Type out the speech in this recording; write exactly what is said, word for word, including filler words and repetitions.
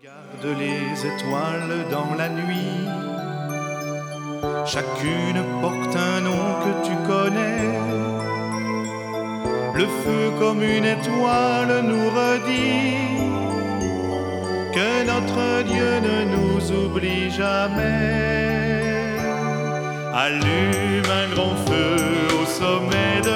Regarde les étoiles dans la nuit, chacune porte un nom que tu connais. Le feu comme une étoile nous redit que notre Dieu ne nous oublie jamais. Allume un grand feu au sommet de